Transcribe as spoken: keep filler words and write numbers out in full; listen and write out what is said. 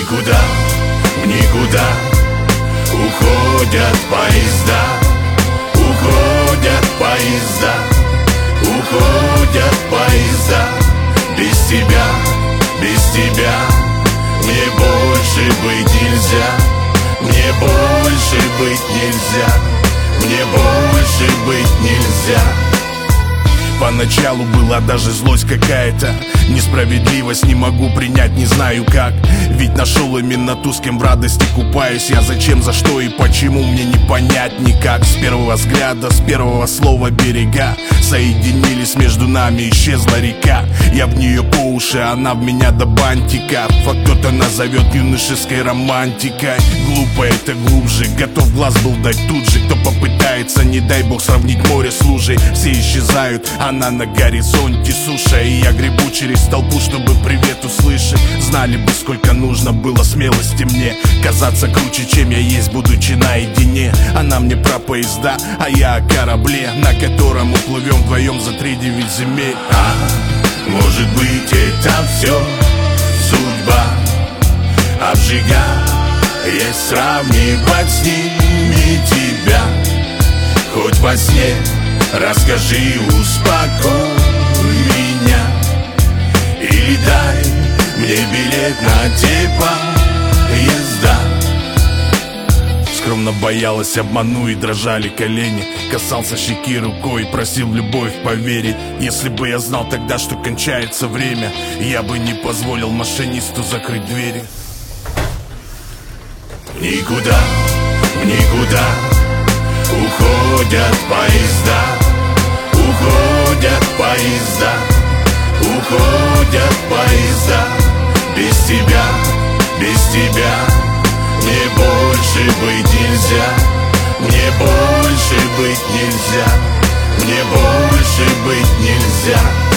никуда, в никуда уходят поезда, уходят поезда, уходят поезда. Без тебя, без тебя мне больше быть нельзя, мне больше быть нельзя, мне больше быть нельзя. Поначалу была даже злость какая-то, несправедливость не могу принять, не знаю как. Ведь нашел именно ту, с кем в радости купаюсь. Я зачем, за что и почему, мне не понять никак. С первого взгляда, с первого слова берега соединились, между нами исчезла река. Я в нее по уши, она в меня до бантика. А кто-то назовет юношеской романтикой. Глупо это глубже, готов глаз был дать тут же. Кто попытается, не дай бог, сравнить море с лужей. Все исчезают, она на горизонте суша. И я гребу через толпу, чтобы привет услышать. Знали бы, сколько нужно было смелости мне казаться круче, чем я есть, будучи наедине. Она мне про поезда, а я о корабле, на котором уплывем вдвоем за три девять земель. А может быть, это все судьба обжигает, сравнивать с ними тебя. Хоть во сне расскажи, успокой меня, или дай мне билет на те поезда. Скромно боялась обману и дрожали колени. Касался щеки рукой, просил в любовь поверить. Если бы я знал тогда, что кончается время, я бы не позволил машинисту закрыть двери. Никуда, никуда уходят поезда, уходят поезда, уходят поезда. Без тебя, без тебя мне больше быть нельзя, мне больше быть нельзя, мне больше быть нельзя.